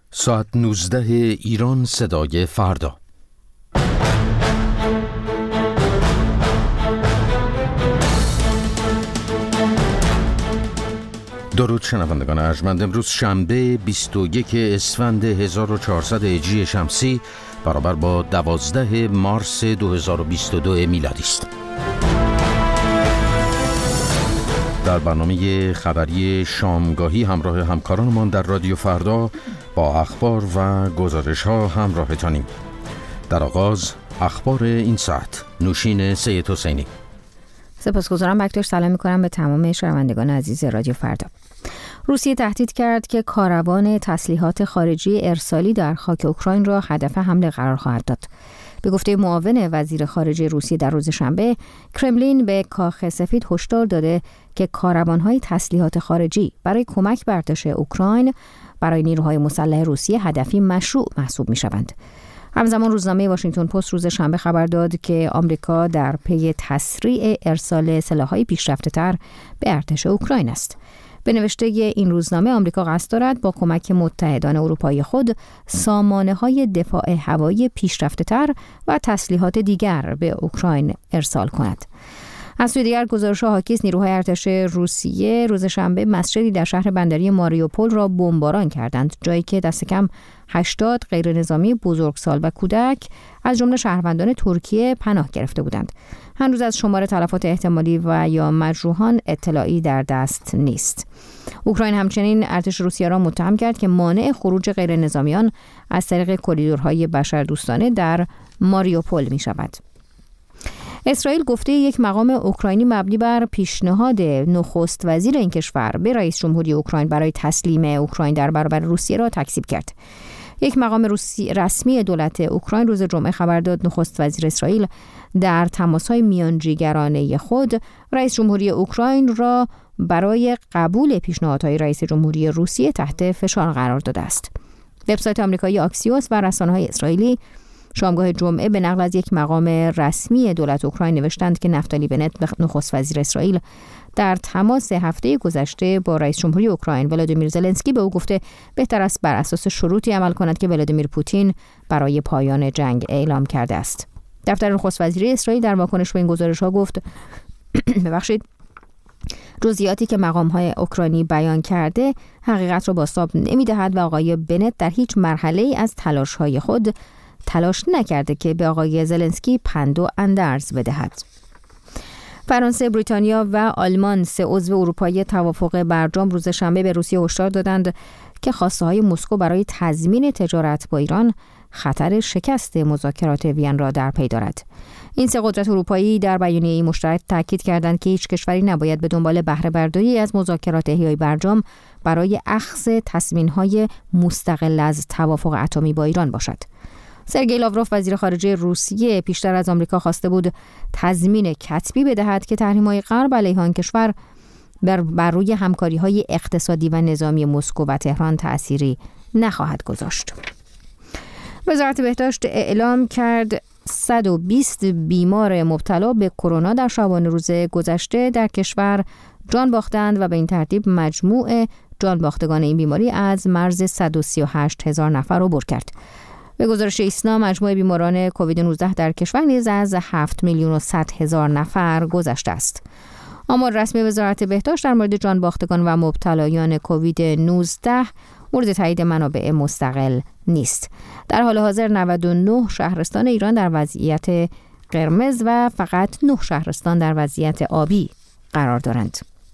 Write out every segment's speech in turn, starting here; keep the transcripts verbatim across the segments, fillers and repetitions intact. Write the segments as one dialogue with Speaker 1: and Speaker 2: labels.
Speaker 1: ساعت نوزده ایران صدای فردا. درود شنوندگان ارجمند. امروز شنبه بیست و یک اسفند هزار و چهارصد هجری شمسی برابر با دوازده مارس دو هزار و بیست و دو میلادی است. در برنامه خبری شامگاهی همراه همکارانمان در رادیو فردا با اخبار و گزارش ها همراهتانیم. در آغاز اخبار این ساعت. نوشین سید حسینی.
Speaker 2: سپاسگزارم بکتاش. سلام میکنم به تمام شنوندگان عزیز رادیو فردا. روسیه تهدید کرد که کاروان تسلیحات خارجی ارسالی در خاک اوکراین را هدف حمله قرار خواهد داد. به گفته معاون وزیر خارجه روسیه در روز شنبه، کرملین به کاخ سفید هشدار داده که کاروان‌های تسلیحات خارجی برای کمک به ارتش اوکراین برای نیروهای مسلح روسیه هدفی مشروع محسوب می‌شوند. همزمان روزنامه واشنگتن پست روز شنبه خبر داد که آمریکا در پی تسریع ارسال سلاح‌های پیشرفته‌تر به ارتش اوکراین است. به نوشته این روزنامه، آمریکا قصد دارد با کمک متحدان اروپایی خود سامانه‌های دفاع هوایی پیشرفته‌تر و تسلیحات دیگر به اوکراین ارسال کند. از سوی دیگر گزارش‌ها حاکی است نیروهای ارتش روسیه روز شنبه مسجدی در شهر بندری ماریوپول را بمباران کردند، جایی که دست کم هشتاد غیرنظامی بزرگسال و کودک از جمله شهروندان ترکیه پناه گرفته بودند. هنوز از شمار تلفات احتمالی و یا مجروحان اطلاعی در دست نیست. اوکراین همچنین ارتش روسیه را متهم کرد که مانع خروج غیرنظامیان از طریق کریدورهای بشردوستانه در ماریوپول می شود. اسرائیل گفته یک مقام اوکراینی مبنی بر پیشنهاد نخست وزیر این کشور به رئیس جمهوری اوکراین برای تسلیم اوکراین در برابر روسیه را تکذیب کرد. یک مقام روسی رسمی دولت اوکراین روز جمعه خبر داد نخست وزیر اسرائیل در تماس‌های میانجیگرانه خود رئیس جمهوری اوکراین را برای قبول پیشنهادهای رئیس جمهوری روسیه تحت فشار قرار داده است. وبسایت آمریکایی آکسیوس و رسانه‌های اسرائیلی شامگاه جمعه به نقل از یک مقام رسمی دولت اوکراین نوشتند که نفتالی بنت نخست وزیر اسرائیل در تماس هفته گذشته با رئیس جمهوری اوکراین ولادیمیر زلنسکی به او گفته بهتر است بر اساس شروطی عمل کند که ولادیمیر پوتین برای پایان جنگ اعلام کرده است. دفتر نخست وزیری اسرائیل در واکنش به این گزارش‌ها گفت ببخشید جزئیاتی که مقام‌های اوکراینی بیان کرده حقیقت را بازتاب نمی‌دهد و آقای بنت در هیچ مرحله‌ای از تلاش‌های خود تلاش نکرده که به آقای زلنسکی پند و اندرز بدهد. فرانسه، بریتانیا و آلمان، سه عضو اروپایی توافق برجام، روز شنبه به روسیه هشدار دادند که خواسته‌های مسکو برای تضمین تجارت با ایران خطر شکست مذاکرات وین را در پی دارد. این سه قدرت اروپایی در بیانیه‌ای مشترک تاکید کردند که هیچ کشوری نباید به دنبال بهره برداری از مذاکرات احیای برجام برای اخذ تصمیم‌های مستقل از توافق اتمی با ایران باشد. سرگئی لاوروف وزیر خارجه روسیه پیشتر از آمریکا خواسته بود تضمین کتبی بدهد که تحریم‌های غرب علیه آن کشور بر, بر روی همکاری‌های اقتصادی و نظامی مسکو و تهران تأثیری نخواهد گذاشت. وزارت بهداشت اعلام کرد صد و بیست بیمار مبتلا به کرونا در شبانه روز گذشته در کشور جان باختند و به این ترتیب مجموع جان باختگان این بیماری از مرز صد و سی و هشت هزار نفر عبور کرد. به گزارش ایسنا مجموع بیماران کووید نوزده در کشور نیز از هفت میلیون و صد هزار نفر گذشته است. آمار رسمی وزارت بهداشت در مورد جان باختگان و مبتلایان کووید نوزده مورد تایید منابع مستقل نیست. در حال حاضر نود و نه شهرستان ایران در وضعیت قرمز و فقط نه شهرستان در وضعیت آبی قرار دارند.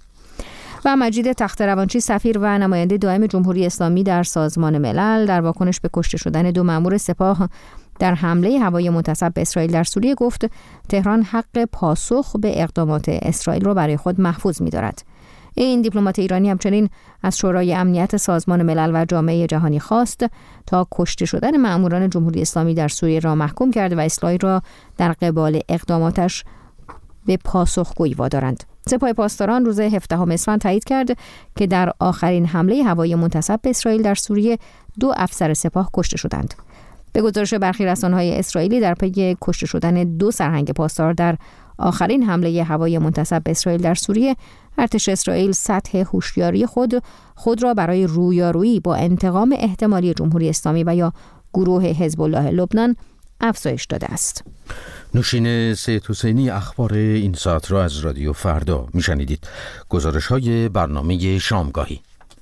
Speaker 2: و مجید تخت‌روانچی، سفیر و نماینده دائم جمهوری اسلامی در سازمان ملل، در واکنش به کشته شدن دو مأمور سپاه در حمله هوایی منتصب به اسرائیل در سوریه گفت تهران حق پاسخ به اقدامات اسرائیل را برای خود محفوظ می‌دارد. این دیپلمات ایرانی همچنین از شورای امنیت سازمان ملل و جامعه جهانی خواست تا کشته شدن مأموران جمهوری اسلامی در سوریه را محکوم کرد و اسرائیل را در قبال اقداماتش به پاسخگویی وادارند. سپاه پاسداران روز هفدهم اسفند تایید کرد که در آخرین حمله هوایی منتصب به اسرائیل در سوریه دو افسر سپاه کشته شدند. به گزارش برخی رسانه‌های اسرائیلی در پی کشته شدن دو سرهنگ پاسدار در آخرین حمله هوایی منتسب به اسرائیل در سوریه، ارتش اسرائیل سطح هوشیاری خود خود را برای رویارویی با انتقام احتمالی جمهوری اسلامی و یا گروه حزب الله لبنان افزایش داده است.
Speaker 1: نوشین سید حسینی اخبار این ساعت را از رادیو فردا میشنیدید. گزارش های برنامه شامگاهی.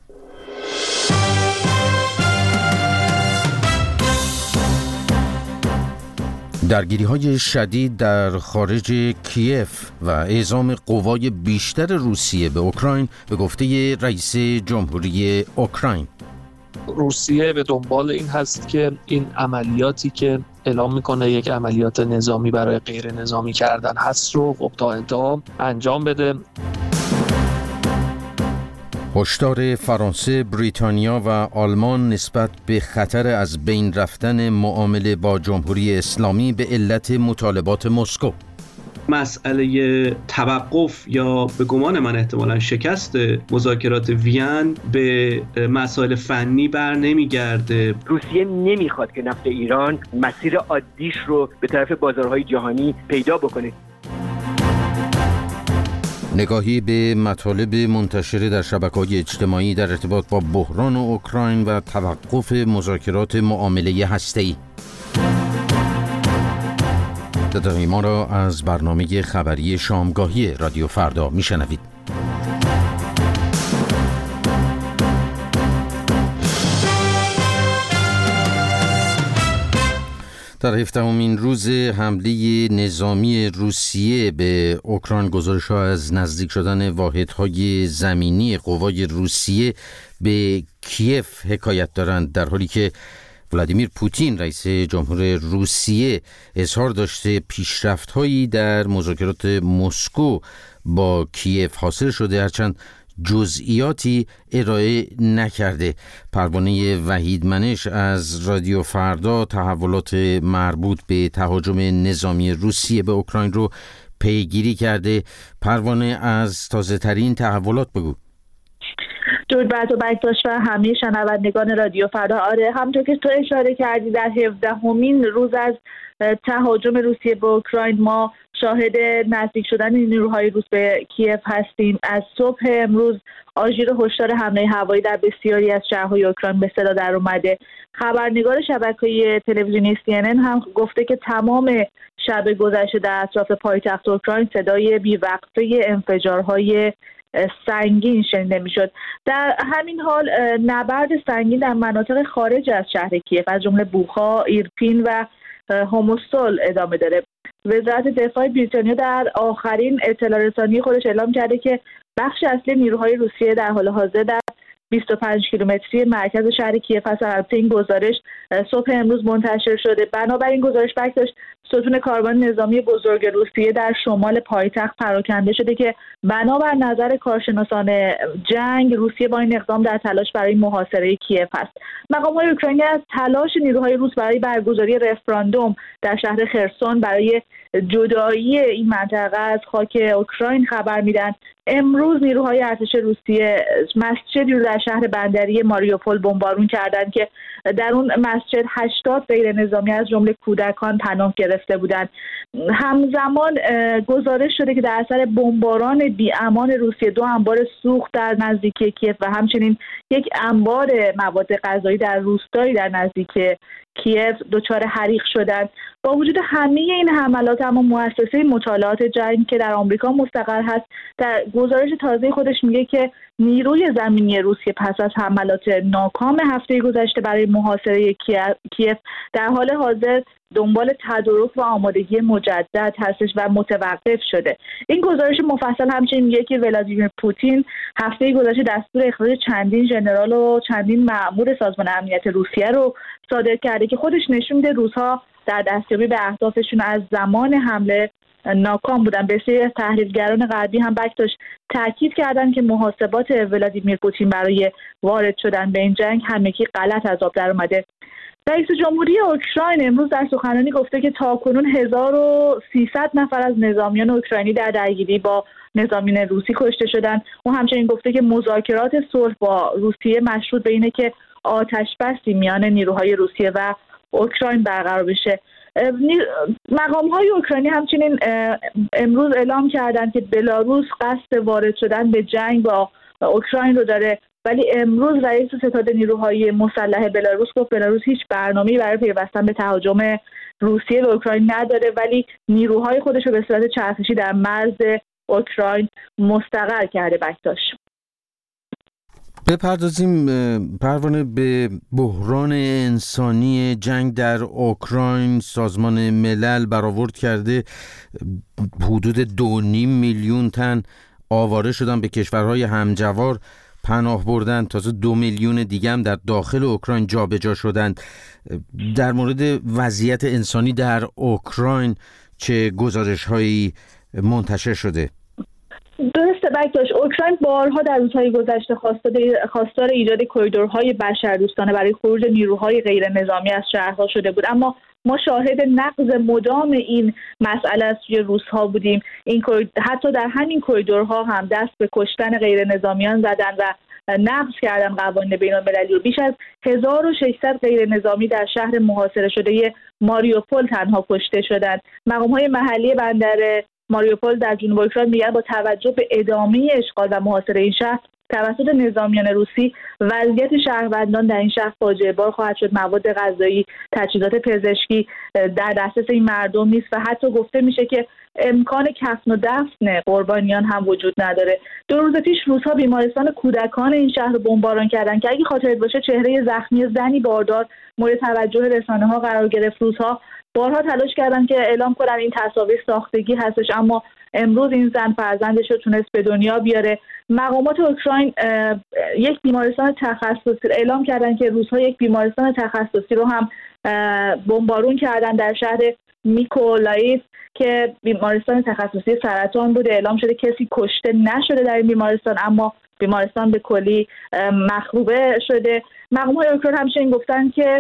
Speaker 1: درگیری های شدید در خارج کیف و اعزام قوای بیشتر روسیه به اوکراین به گفته رئیس جمهوری اوکراین.
Speaker 3: روسیه به دنبال این هست که این عملیاتی که اعلام میکنه یک عملیات نظامی برای غیر نظامی کردن هست رو خب تا انتها انجام بده.
Speaker 1: هشدار فرانسه، بریتانیا و آلمان نسبت به خطر از بین رفتن معامله با جمهوری اسلامی به علت مطالبات مسکو.
Speaker 4: مسئله توقف یا به گمان من احتمالاً شکست مذاکرات وین به مسائل فنی بر نمیگرده.
Speaker 5: روسیه نمیخواد که نفت ایران مسیر عادیش رو به طرف بازارهای جهانی پیدا بکنه.
Speaker 1: نگاهی به مطالب منتشر در شبکه‌های اجتماعی در ارتباط با بحران اوکراین و توقف مذاکرات معامله هسته‌ای. صدای ما را از برنامه خبری شامگاهی رادیو فردا میشنوید. در هفدهمین روز حمله نظامی روسیه به اوکراین، گزارش‌ها از نزدیک شدن واحدهای زمینی قوای روسیه به کیف حکایت دارند، در حالی که ولادیمیر پوتین رئیس جمهور روسیه اظهار داشته پیشرفت‌هایی در مذاکرات مسکو با کیف حاصل شده، هرچند جزئیاتی ارائه نکرده. پروانه وحید منش از رادیو فردا تحولات مربوط به تهاجم نظامی روسیه به اوکراین رو پیگیری کرده. پروانه، از تازه ترین تحولات بگو.
Speaker 6: درود بر تو بکتاش و همه شنوندگان رادیو فردا. آره، همونطور که تو اشاره کردی، در هفدهمین روز از تهاجم روسیه به اوکراین ما شاهد نزدیک شدن نیروهای روس به کیف هستیم. از صبح امروز آژیر هشدار حمله هوایی در بسیاری از شهرهای اوکراین به صدا در اومده. خبرنگار شبکه تلویزیونی سی ان ان هم گفته که تمام شب گذشته در اطراف پایتخت اوکراین صدای بیوقفه انفجارهای سنگین شنیده میشد. در همین حال نبرد سنگین در مناطق خارج از شهر کیف از جمله بوخا، ایرپین و هوموستول ادامه داره. وزارت دفاع بریتانیا در آخرین اطلاع رسانی خودش اعلام کرده که بخش اصلی نیروهای روسیه در حال حاضر در بیست و پنج کیلومتری مرکز شهر کیف هست. البته این گزارش صبح امروز منتشر شده. بنابراین گزارش بک داشت ستون کاروان نظامی بزرگ روسیه در شمال پایتخت پراکنده شده که بنابر نظر کارشناسان جنگ روسیه با این اقدام در تلاش برای محاصره کیف است. مقام‌های اوکراینی از تلاش نیروهای روس برای برگزاری رفراندوم در شهر خرسون برای جدایی این منطقه از خاک اوکراین خبر میدن. امروز نیروهای ارتش روسیه مسجدی رو در شهر بندری ماریوپول بمبارون کردند که در اون مسجد هشتاد غیر نظامی از جمله کودکان پناه گرفته بودند. همزمان گزارش شده که در اثر بمباران بی‌امان روسیه دو انبار سوخت در نزدیکی کیف و همچنین یک انبار مواد غذایی در روستایی در نزدیکی کیف دچار حریق شدند. با وجود همه این حملات، اما مؤسسه مطالعات جنگ که در آمریکا مستقر هست در گزارش تازه خودش میگه که نیروی زمینی روسیه پس از حملات ناکام هفته گذشته برای محاصره کیف در حال حاضر دنبال تدارک و آمادگی مجدد هستش و متوقف شده. این گزارش مفصل همچنین میگه که ولادیمیر پوتین هفته گذشته دستور اخراج چندین ژنرال و چندین مأمور سازمان امنیت روسیه رو صادر کرده که خودش نشون میده روس‌ها در دستیابی به اهدافشون از زمان حمله ناکام بودن. بسیاری از تحلیلگران غربی هم بکتاش تاکید کردن که محاسبات ولادیمیر پوتین برای وارد شدن به این جنگ همگی غلط از آب در اومده. رئیس جمهوری اوکراین امروز در سخنرانی گفته که تاکنون هزار و سیصد نفر از نظامیان اوکراینی در درگیری با نظامیان روسی کشته شدند. او همچنین گفته که مذاکرات صلح با روسیه مشروط به اینه که آتش بسی میان نیروهای روسیه و اوکراین برقرار بشه. مقام های اوکراینی همچنین امروز اعلام کردند که بلاروس قصد وارد شدن به جنگ با اوکراین رو داره، ولی امروز رئیس ستاد نیروهای مسلح بلاروس گفت بلاروس هیچ برنامه‌ای برای پیوستن به تهاجم روسیه به اوکراین نداره، ولی نیروهای خودش رو به صورت چرخشی در مرز اوکراین مستقر کرده. بکتاش
Speaker 1: بپردازیم پروانه به بحران انسانی جنگ در اوکراین. سازمان ملل برآورد کرده حدود دو نیم میلیون تن آواره شدن به کشورهای همجوار پناه بردن، تازه دو میلیون دیگه هم در داخل اوکراین جابجا شدند. در مورد وضعیت انسانی در اوکراین چه گزارش‌هایی منتشر شده؟
Speaker 6: درسته بکتاش، اوکراین بارها در روزهای گذشته خواستار ایجاد کریدورهای بشردوستانه برای خروج نیروهای غیر نظامی از شهرها شده بود، اما ما شاهد نقض مدام این مسئله از سوی روس‌ها بودیم. این حتی در همین کریدورها هم دست به کشتن غیر نظامیان زدن و نقض کردن قوانین بین‌المللی. بیش از هزار و ششصد غیر نظامی در شهر محاصره شده ماریوپول تنها کشته شدند. مقام‌های محلی بندر ماریوپول در جنوب اوکراین میگن با توجه به ادامه اشغال و محاصره این شهر توسط نظامیان روسی، وضعیت شهروندان در این شهر فاجعه بار خواهد شد. مواد غذایی، تجهیزات پزشکی در دسترس این مردم نیست و حتی گفته میشه که امکان کفن و دفن قربانیان هم وجود نداره. دو روز پیش روس‌ها بیمارستان کودکان این شهر رو بمباران کردن که اگه خاطرت باشه چهره زخمی زنی باردار مورد توجه رسانه‌ها قرار گرفت. روس‌ها بارها تلاش کردن که اعلام کنن این تصاویر ساختگی هستش، اما امروز این زن فرزندش رو تونست به دنیا بیاره. مقامات اوکراین یک بیمارستان تخصصی اعلام کردن که روس‌ها یک بیمارستان تخصصی رو هم بمبارون کردن در شهر میکولایف که بیمارستان تخصصی سرطان بوده. اعلام شده کسی کشته نشده در این بیمارستان، اما بیمارستان به کلی مخروبه شده. مقامات اوکراین همچنین گفتن که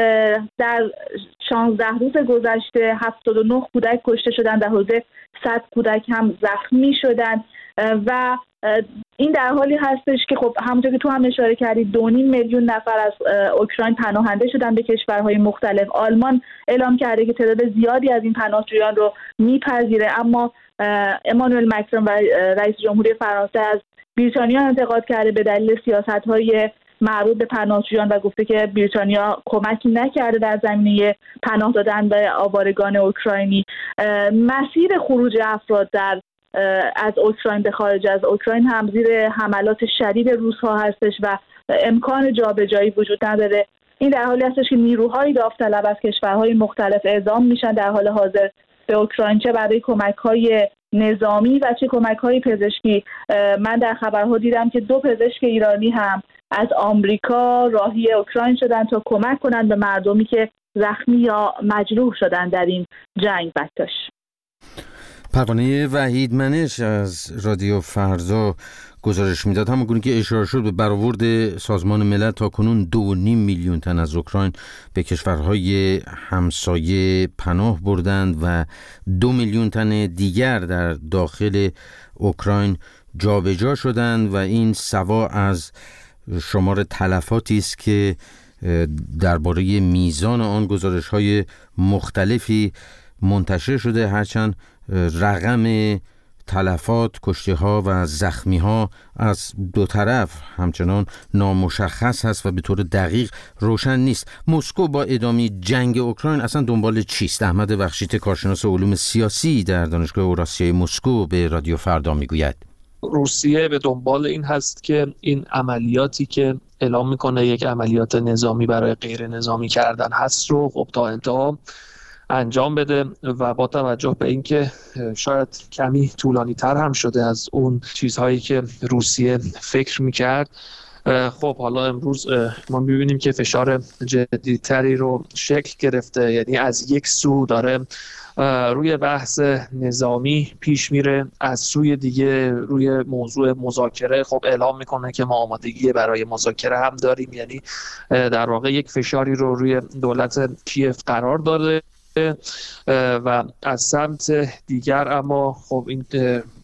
Speaker 6: در شانزده روز گذشته هفتاد و نه کودک کشته شدن، در حدود صد کودک هم زخمی شدن و این در حالی هستش که خب همونطور که تو هم اشاره کردید دو نیم میلیون نفر از اوکراین پناهنده شدن به کشورهای مختلف. آلمان اعلام کرده که تعداد زیادی از این پناهجویان رو میپذیره، اما امانوئل مکرون و رئیس جمهوری فرانسه از بریتانیا انتقاد کرده به دلیل سیاست‌های مربوط به پناهجویان و گفته که بریتانیا کمکی نکرده در زمینه پناه دادن به آوارگان اوکراینی. مسیر خروج افراد در از اوکراین به خارج از اوکراین هم زیر حملات شدید روس‌ها هستش و امکان جابجایی وجود نداره. این در حالی هستش که نیروهای داوطلب از کشورهای مختلف اعزام میشن در حال حاضر به اوکراین، چه برای کمک‌های نظامی و چه کمک‌های پزشکی. من در خبرها دیدم که دو پزشک ایرانی هم از آمریکا راهی اوکراین شدن تا کمک کنند به مردمی که زخمی یا مجروح شدن در این جنگ. بکتاش
Speaker 1: پروانه وحیدمنش از رادیو فردا گزارش میداد. همونگونه که اشاره شد به برآورد سازمان ملل تا کنون دو نیم میلیون تن از اوکراین به کشورهای همسایه پناه بردند و دو میلیون تن دیگر در داخل اوکراین جابجا شدند و این سوا از شمار تلفاتی است که درباره میزان آن گزارش‌های مختلفی منتشر شده، هرچند رقم تلفات، کشته‌ها و زخمی‌ها از دو طرف همچنان نامشخص هست و به طور دقیق روشن نیست. مسکو با ادامه جنگ اوکراین اصلا دنبال چیست؟ احمد بخشیت کارشناس علوم سیاسی در دانشگاه اوراسیای مسکو به رادیو فردا میگوید
Speaker 3: روسیه به دنبال این هست که این عملیاتی که اعلام میکنه یک عملیات نظامی برای غیر نظامی کردن هست رو خب تا انتها انجام بده و با توجه به اینکه شاید کمی طولانی تر هم شده از اون چیزهایی که روسیه فکر میکرد، خب حالا امروز ما میبینیم که فشار جدیدتری رو شکل گرفته. یعنی از یک سو داره روی بحث نظامی پیش میره، از سوی دیگه روی موضوع مذاکره خب اعلام میکنه که ما آمادگی برای مذاکره هم داریم. یعنی در واقع یک فشاری رو روی دولت کیف قرار داده و از سمت دیگر اما خب این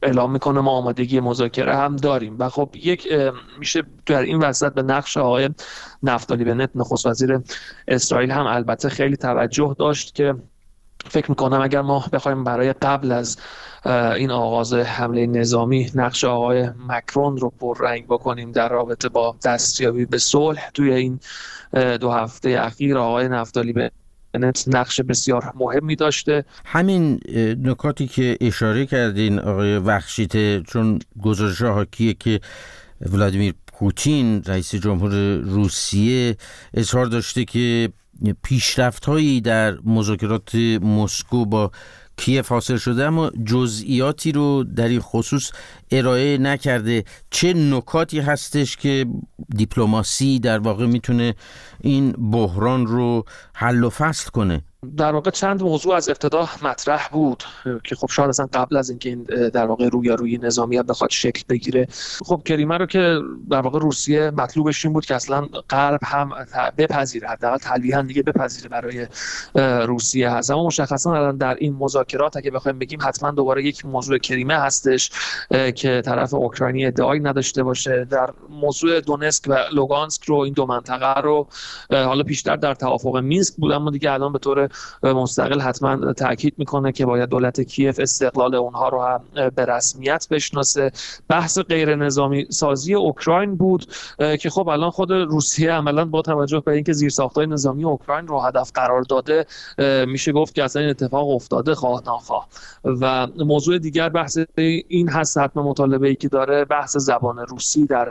Speaker 3: اعلام میکنه ما آمادگی مذاکره هم داریم. و خب یک میشه در این وسط به نقش آقای نفتالی بنت نخست وزیر اسرائیل هم البته خیلی توجه داشت که فکر میکنم اگر ما بخوایم برای قبل از این آغاز حمله نظامی نقش آقای مکرون رو پررنگ بکنیم در رابطه با دستیابی به صلح توی این دو هفته اخیر، آقای نفتالی بنت نقش بسیار مهمی داشته.
Speaker 1: همین نکاتی که اشاره کردین آقای وخشیته، چون گزارش حاکیه که ولادیمیر پوتین رئیس جمهور روسیه اظهار داشته که پیشرفت‌هایی در مذاکرات مسکو با کیف حاصل شده، اما جزئیاتی رو در این خصوص ارائه نکرده. چه نکاتی هستش که دیپلماسی در واقع میتونه این بحران رو حل و فصل کنه؟
Speaker 3: در واقع چند موضوع از ابتدا مطرح بود که خب شاید اصلا قبل از اینکه این در واقع رویارویی نظامی بخواد شکل بگیره، خب کریمه رو که در واقع روسیه مطلوبش این بود که اصلا غرب هم بپذیره، حداقل تلویحا دیگه بپذیره برای روسیه هست. اما مشخصا در این مذاکرات اگه بخوایم بگیم حتما دوباره یک موضوع کریمه هستش که طرف اوکراینی ادعایی نداشته باشه. در موضوع دونسک و لوگانسک رو، این دو منطقه رو حالا بیشتر در توافق مینسک بود، اما دیگه الان به طور مستقل حتما تاکید میکنه که باید دولت کیف استقلال اونها رو هم به رسمیت بشناسه. بحث غیر نظامی سازی اوکراین بود که خب الان خود روسیه عملا با توجه به اینکه زیرساخت‌های نظامی اوکراین رو هدف قرار داده، میشه گفت که اصلا این اتفاق افتاده خواه ناخواه. و موضوع دیگر بحث این هست، حتما مطالبه‌ای که داره بحث زبان روسی در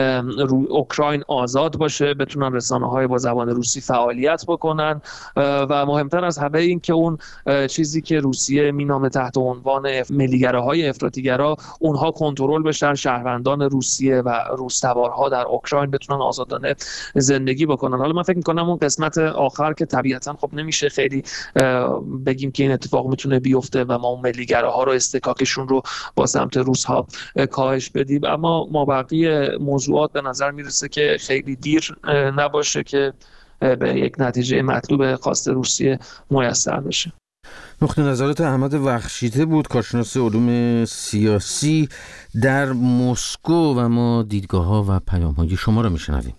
Speaker 3: اوکراین آزاد باشه، بتونن رسانه‌های با زبان روسی فعالیت بکنن و مهمتر از همه این که اون چیزی که روسیه مینامه تحت عنوان ملیگراهای افراطیگرا اونها کنترل بشن، شهروندان روسیه و روس‌تبارها در اوکراین بتونن آزادانه زندگی بکنن. حالا من فکر می‌کنم اون قسمت آخر که طبیعتاً خب نمیشه خیلی بگیم که این اتفاق میتونه بیفته و ما اون ملیگراها رو استکاکشون رو با سمت روس‌ها کاهش بدیم، اما ما بقیه موضوعات به نظر میرسه که خیلی دیر نباشه که به یک نتیجه مطلوب خواست روسیه میسر بشه.
Speaker 1: نقطه نظرات احمد وخشیته بود، کارشناس علوم سیاسی در مسکو، و ما دیدگاه‌ها و پیام‌های شما رو میشنویم.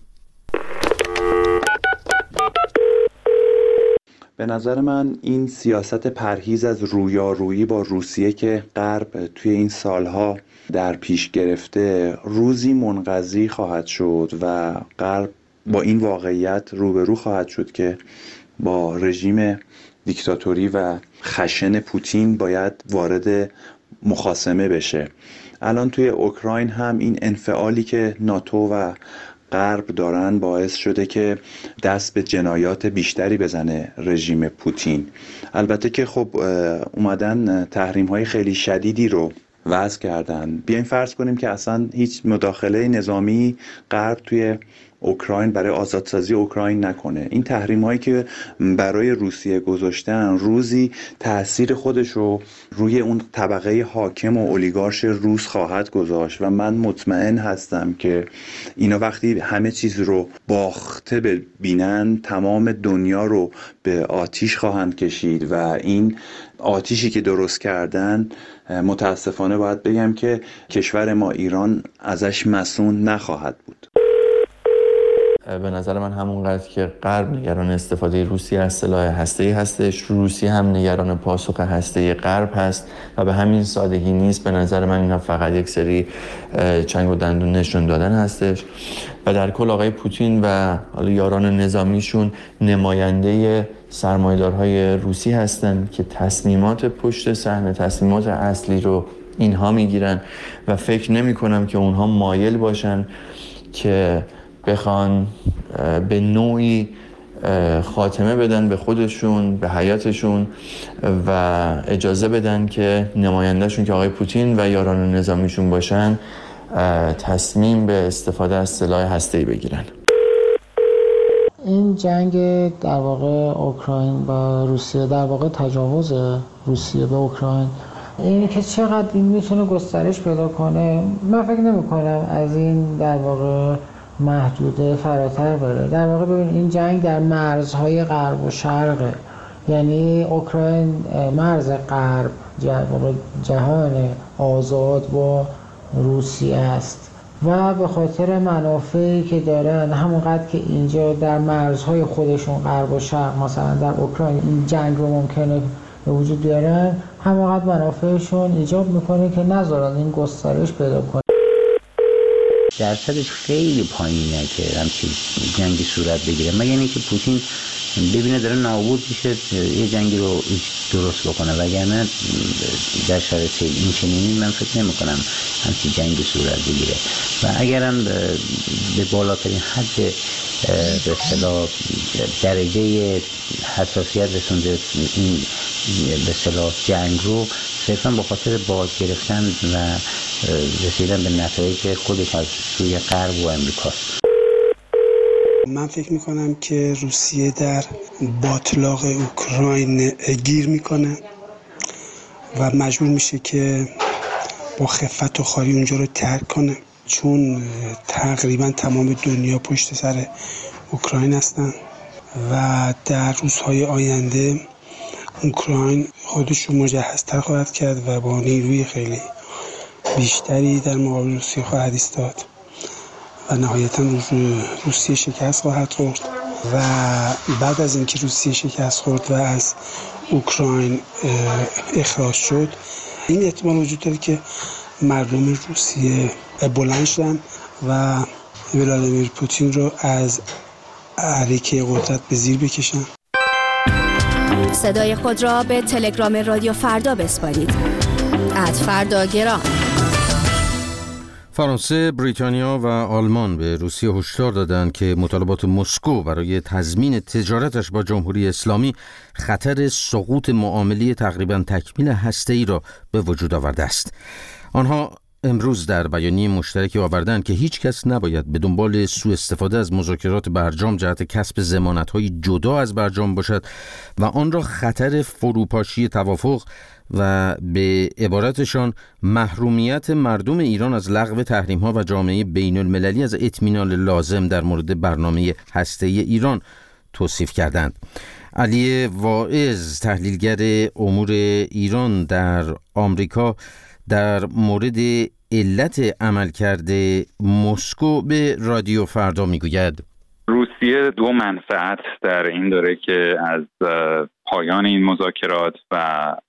Speaker 7: به نظر من این سیاست پرهیز از رویارویی با روسیه که غرب توی این سالها در پیش گرفته روزی منقضی خواهد شد و غرب با این واقعیت روبرو خواهد شد که با رژیم دیکتاتوری و خشن پوتین باید وارد مخاصمه بشه. الان توی اوکراین هم این انفعالی که ناتو و غرب دارن باعث شده که دست به جنایات بیشتری بزنه رژیم پوتین. البته که خب اومدن تحریم‌های خیلی شدیدی رو وضع کردن. بیاین فرض کنیم که اصلا هیچ مداخله نظامی غرب توی اوکراین برای آزادسازی اوکراین نکنه. این تحریم هایی که برای روسیه گذاشتن روزی تأثیر خودش رو روی اون طبقه حاکم و اولیگارش روس خواهد گذاشت و من مطمئن هستم که اینا وقتی همه چیز رو باخته ببینن تمام دنیا رو به آتیش خواهند کشید و این آتیشی که درست کردن متاسفانه باید بگم که کشور ما ایران ازش مصون نخواهد بود.
Speaker 8: به نظر من همونقدر که غرب نگران استفاده روسیه از سلاح هسته‌ای هستش، روسیه هم نگران پاسخ هسته‌ای غرب هست و به همین سادگی نیست. به نظر من اینا فقط یک سری چنگ و دندون نشون دادن هستش و در کل آقای پوتین و حالا یاران نظامیشون نماینده سرمایه‌دارهای روسی هستن که تصمیمات پشت صحنه، تصمیمات اصلی رو اینها میگیرن و فکر نمی کنم که اونها مایل باشن که بخوان به نوعی خاتمه بدن به خودشون، به حیاتشون و اجازه بدن که نمایندهشون که آقای پوتین و یاران نظامیشون باشن تصمیم به استفاده از سلاح هسته‌ای بگیرن.
Speaker 9: این جنگ در واقع اوکراین با روسیه در واقع تجاوز روسیه به اوکراین، اینه که چقدر این میتونه گسترش پیدا کنه، من فکر نمی کنم از این در واقع محدوده فراتر بره. در واقع ببین این جنگ در مرزهای غرب و یعنی اوکراین مرز غرب جهان آزاد با روسیه است و به خاطر منافعی که دارن، همونقدر که اینجا در مرزهای خودشون غرب و شرق مثلا در اوکراین این جنگ رو ممکنه به وجود بیارن، همونقدر منافعشون ایجاب میکنه که نذارن این گسترش پیدا کنه.
Speaker 10: درصدش خیلی پایینه که همچین جنگی صورت بگیره، مگر اینکه پوتین ببینه داره نابود میشه یه جنگی رو درست بکنه، وگرنه در شرایط این چنینی من فکر نمی کنم همچین جنگی صورت بگیره. و اگرم به بالاترین حد به اصطلاح درجه حساسیت رسونده این به اصطلاح جنگ رو، صرفا به خاطر باز گرفتن و رسیدن به نتایج خودش از سوی غرب و امریکاست.
Speaker 11: من فکر میکنم که روسیه در باطلاق اوکراین گیر میکنه و مجبور میشه که با خفت و خاری اونجا رو ترک کنه، چون تقریبا تمام دنیا پشت سر اوکراین هستن و در روزهای آینده اوکراین خودش رو مجهزتر خواهد کرد و با نیروی خیلی بیشتری در مقابل روسیه خواهد ایستاد و نهایتاً روسیه شکست خواهد خورد. و بعد از اینکه روسیه شکست خورد و از اوکراین اخراج شد، این احتمال وجود داره که مردم روسیه بلند شدن و ولادیمیر پوتین رو از عریکه قدرت به زیر بکشن.
Speaker 12: صدای خود را به تلگرام رادیو فردا بسپارید. ات فردا گرام.
Speaker 1: فرانسه، بریتانیا و آلمان به روسیه هشدار دادند که مطالبات مسکو برای تضمین تجارتش با جمهوری اسلامی خطر سقوط معامله تقریباً تکمیل هسته‌ای را به وجود آورده است. آنها امروز در بیانیه مشترکی آوردند که هیچ کس نباید به دنبال سوء استفاده از مذاکرات برجام جهت کسب ضمانت‌های جدا از برجام باشد و آن را خطر فروپاشی توافق و به عبارتشان محرومیت مردم ایران از لغو تحریم‌ها و جامعه بین المللی از اطمینان لازم در مورد برنامه هسته‌ای ایران توصیف کردند. علی واعظ، تحلیلگر امور ایران در آمریکا، در مورد علت عملکرد مسکو به رادیو فردا میگوید:
Speaker 13: روسیه دو منفعت در این داره که از پایان این مذاکرات و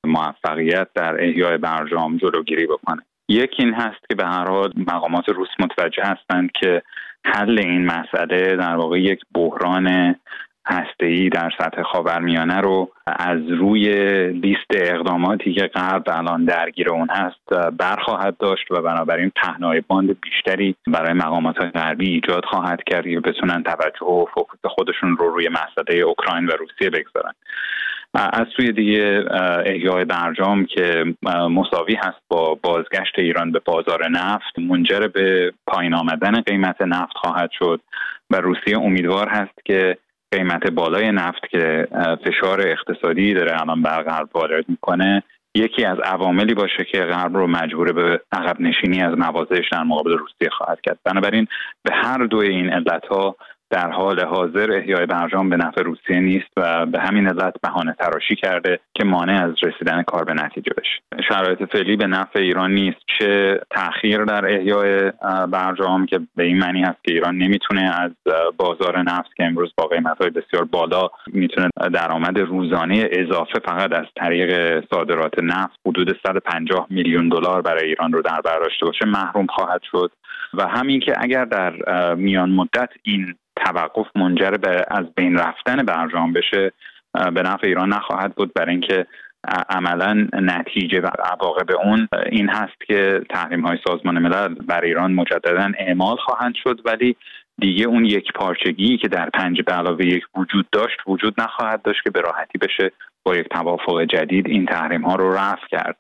Speaker 13: موفقیت در احیای برجام جلوگیری بکنه. یکی این هست که به هر حال مقامات روس متوجه هستند که حل این مسئله در واقع یک بحران هسته‌ای در سطح خاورمیانه رو از روی لیست اقداماتی که غرب الان درگیر اون هست برخواهد داشت و بنابراین پهنای باند بیشتری برای مقامات غربی ایجاد خواهد کرد که بتونن توجه و فوکوس خودشون رو روی مسئله اوکراین و روسیه بگذارن. از سوی دیگه احیای برجام که مساوی هست با بازگشت ایران به بازار نفت، منجر به پایین آمدن قیمت نفت خواهد شد و روسیه امیدوار هست که قیمت بالای نفت که فشار اقتصادی داره الان بر غرب وارد میکنه یکی از عواملی باشه که غرب رو مجبور به عقب نشینی از نوازش در مقابل روسیه خواهد کرد. بنابراین به هر دوی این علتها در حال حاضر احیای برجام به نفع روسیه نیست و به همین علت بهانه تراشی کرده که مانع از رسیدن کار به نتیجه بشه. شرایط فعلی به نفع ایران نیست، چه تأخیر در احیای برجام که به این معنی هست که ایران نمیتونه از بازار نفت که امروز با قیمت‌های بسیار بالا میتونه درآمد روزانه اضافه فقط از طریق صادرات نفت حدود صد و پنجاه میلیون دلار برای ایران رو در بر داشته باشه محروم خواهد شد و همین که اگر در میان مدت این توقف منجر به از بین رفتن برجام بشه به نفع ایران نخواهد بود، برای اینکه عملا نتیجه و عواقب اون این هست که تحریم‌های سازمان ملل بر ایران مجددا اعمال خواهند شد، ولی دیگه اون یک پارچگی که در پنج به علاوه یک وجود داشت وجود نخواهد داشت که به راحتی بشه با یک توافق جدید این تحریم‌ها رو رفع کرد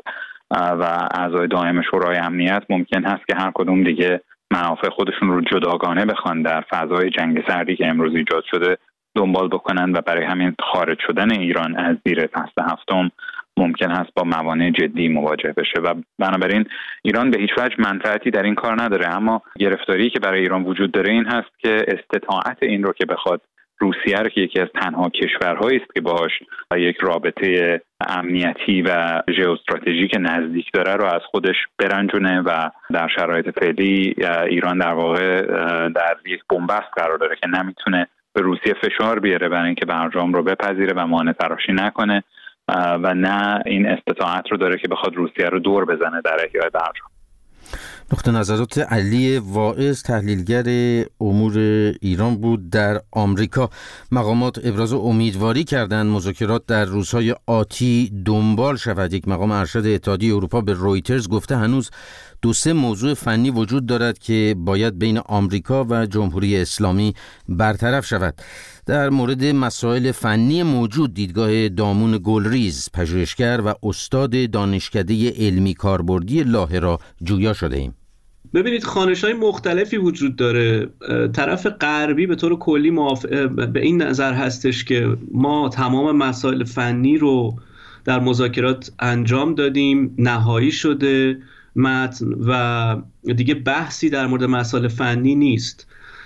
Speaker 13: و اعضای دائم شورای امنیت ممکن هست که هر کدوم دیگه منافع خودشون رو جداگانه بخوان در فضای جنگ سردی که امروز ایجاد شده دنبال بکنن و برای همین خارج شدن ایران از زیر فصل هفتم ممکن هست با موانع جدی مواجه بشه و بنابراین ایران به هیچ وجه منفعتی در این کار نداره، اما گرفتاری که برای ایران وجود داره این هست که استطاعت این رو که بخواد روسیه رو که یکی از تنها کشورهایی است که باهاش یک رابطه امنیتی و ژئواستراتژیک نزدیک داره رو از خودش برنجونه و در شرایط فعلی ایران در واقع در یک بنبست قرار داره که نمیتونه به روسیه فشار بیاره برای اینکه برجام رو بپذیره و مانع تراشی نکنه و نه این استطاعت رو داره که بخواد روسیه رو دور بزنه در احیای برجام.
Speaker 1: نقطه نظرات علی واعظ تحلیلگر امور ایران بود. در آمریکا مقامات ابراز امیدواری کردند مذاکرات در روزهای آتی دنبال شود. یک مقام ارشد اتحادیه اروپا به رویترز گفته هنوز دو سه موضوع فنی وجود دارد که باید بین آمریکا و جمهوری اسلامی برطرف شود. در مورد مسائل فنی موجود دیدگاه دامون گلریز، پژوهشگر و استاد دانشکده علمی کاربردی لاهه را جویا شده ایم.
Speaker 4: ببینید خوانش‌های مختلفی وجود داره. طرف غربی به طور کلی موافق به این نظر هستش که ما تمام مسائل فنی رو در مذاکرات انجام دادیم، نهایی شده متن و دیگه بحثی در مورد مسائل فنی نیست.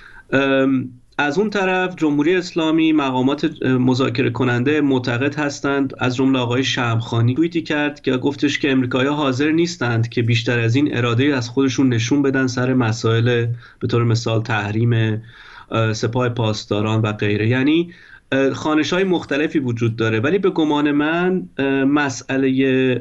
Speaker 4: از اون طرف جمهوری اسلامی مقامات مذاکره کننده معتقد هستند، از جمله آقای شمخانی توییتی کرد که گفتش که امریکایی‌ها حاضر نیستند که بیشتر از این اراده از خودشون نشون بدن سر مسائل به طور مثال تحریم سپاه پاسداران و غیره. یعنی خوانش‌های مختلفی وجود داره، ولی به گمان من مسئله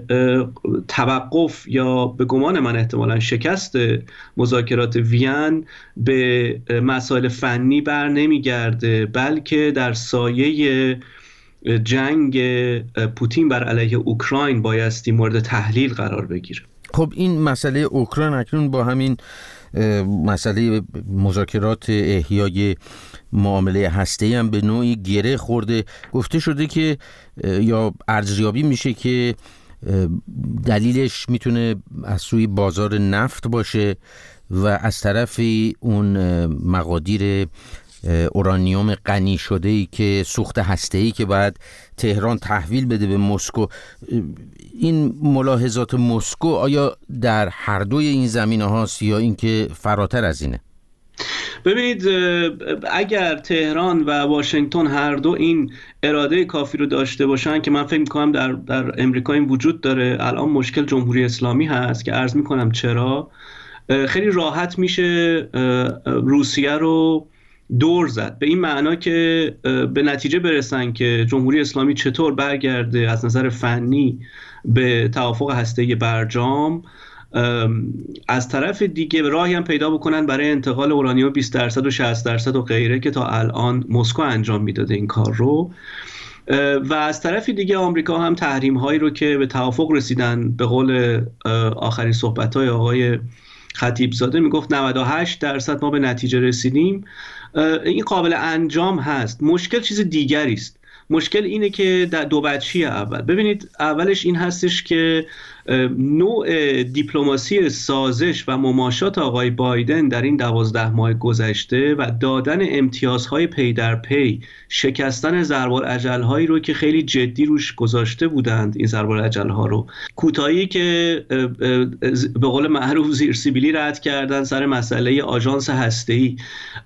Speaker 4: توقف یا به گمان من احتمالاً شکست مذاکرات وین به مسائل فنی بر نمیگرده، بلکه در سایه جنگ پوتین بر علیه اوکراین بایستی مورد تحلیل قرار بگیره.
Speaker 1: خب این مسئله اوکراین اکنون با همین مسئله مذاکرات احیای معامله هسته‌ای هم به نوعی گره خورده. گفته شده که یا ارزیابی میشه که دلیلش میتونه از سوی بازار نفت باشه و از طرفی اون مقادیر اورانیوم غنی شده‌ای که سوخت هسته‌ای که باید تهران تحویل بده به مسکو. این ملاحظات مسکو آیا در هر دوی این زمینه هاست یا اینکه فراتر از اینه؟
Speaker 4: ببینید، اگر تهران و واشنگتن هر دو این اراده کافی رو داشته باشن که من فکر می‌کنم در در امریکا این وجود داره، الان مشکل جمهوری اسلامی هست که عرض می‌کنم چرا، خیلی راحت میشه روسیه رو دور زد، به این معنا که به نتیجه برسن که جمهوری اسلامی چطور برگرده از نظر فنی به توافق هسته‌ای برجام، از طرف دیگه راهی هم پیدا بکنن برای انتقال اورانیوم بیست درصد و شصت درصد و غیره که تا الان مسکو انجام میداده این کار رو، و از طرف دیگه آمریکا هم تحریم هایی رو که به توافق رسیدن، به قول آخرین صحبت های آقای خطیب زاده میگفت نود و هشت درصد ما به نتیجه رسیدیم، این قابل انجام هست. مشکل چیز دیگری است. مشکل اینه که در دو بچی اول، ببینید اولش این هستش که نوع دیپلماسی سازش و مماشات آقای بایدن در این دوازده ماه گذشته و دادن امتیازهای پی در پی، شکستن ضربالاجل‌هایی رو که خیلی جدی روش گذاشته بودند، این ضربالاجل‌ها رو، کوتاهی که به قول معروف زیر سیبیلی رد کردن سر مسئله آژانس هسته‌ای،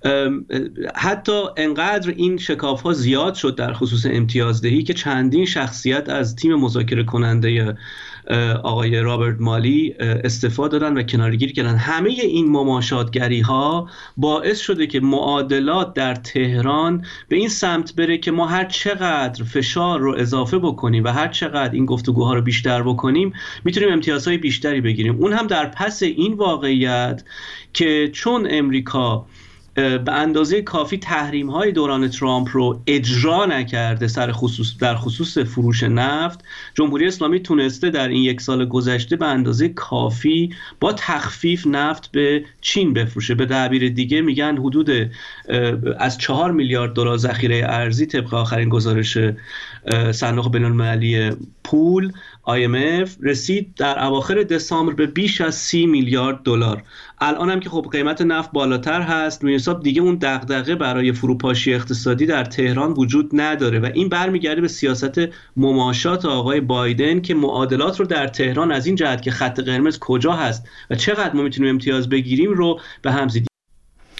Speaker 4: حتی انقدر این شکاف‌ها زیاد شد در خصوص امتیازدهی که چندین شخصیت از تیم مذاکره کننده آقای رابرت مالی استفاده دادن و کنارگیری کردن. همه این مماشاتگری ها باعث شده که معادلات در تهران به این سمت بره که ما هر چقدر فشار رو اضافه بکنیم و هر چقدر این گفتگوها رو بیشتر بکنیم میتونیم امتیازهای بیشتری بگیریم. اون هم در پس این واقعیت که چون امریکا به اندازه کافی تحریم‌های دوران ترامپ رو اجرا نکرده سر خصوص در خصوص فروش نفت، جمهوری اسلامی تونسته در این یک سال گذشته به اندازه کافی با تخفیف نفت به چین بفروشه. به تعبیر دیگه میگن حدود از چهار میلیارد دلار ذخیره ارزی طبق آخرین گزارش صندوق بین‌المللی پول آی ام اف رسید در اواخر دسامبر به بیش از سی میلیارد دلار. الان هم که خب قیمت نفت بالاتر هست، روی حساب دیگه اون دغدغه برای فروپاشی اقتصادی در تهران وجود نداره و این برمیگرده به سیاست مماشات آقای بایدن که معادلات رو در تهران از این جهت که خط قرمز کجا هست و چقدر ما میتونیم امتیاز بگیریم رو به هم زدیم.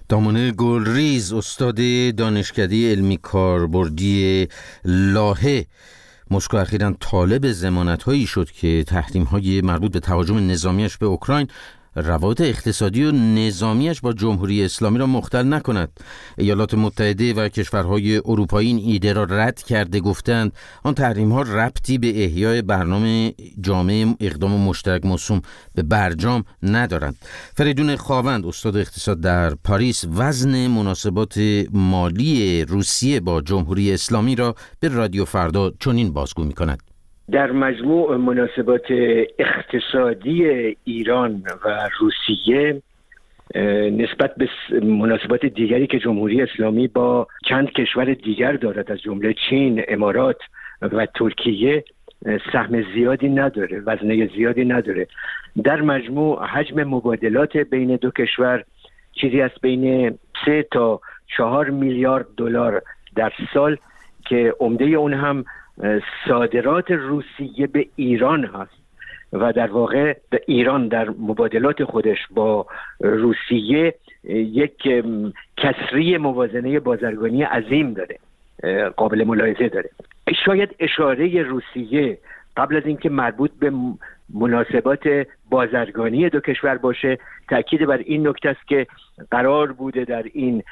Speaker 1: دامنه گلریز، استاد دانشکده علمی کاربردی لاهه، مسکو اخیراً طالب ضمانت‌هایی شد که تحریم‌های مربوط به تهاجم نظامیش به اوکراین روابط اقتصادی و نظامیش با جمهوری اسلامی را مختل نکند. ایالات متحده و کشورهای اروپایی این ایده را رد کرده، گفتند آن تحریم‌ها ربطی به احیای برنامه جامع اقدام مشترک موسوم به برجام ندارند. فریدون خاوند، استاد اقتصاد در پاریس، وزن مناسبات مالی روسیه با جمهوری اسلامی را به رادیو فردا چنین بازگو می‌کند:
Speaker 5: در مجموع مناسبات اقتصادی ایران و روسیه نسبت به مناسبات دیگری که جمهوری اسلامی با چند کشور دیگر دارد، از جمله چین، امارات و ترکیه، سهم زیادی نداره، وزنه زیادی نداره. در مجموع حجم مبادلات بین دو کشور چیزی از بین سه تا چهار میلیارد دلار در سال که عمده اون هم صادرات روسیه به ایران هست و در واقع ایران در مبادلات خودش با روسیه یک کسری موازنه بازرگانی عظیم داره، قابل ملاحظه داره. شاید اشاره روسیه قبل از اینکه مربوط به مناسبات بازرگانی دو کشور باشه تأکید بر این نکته است که قرار بوده در این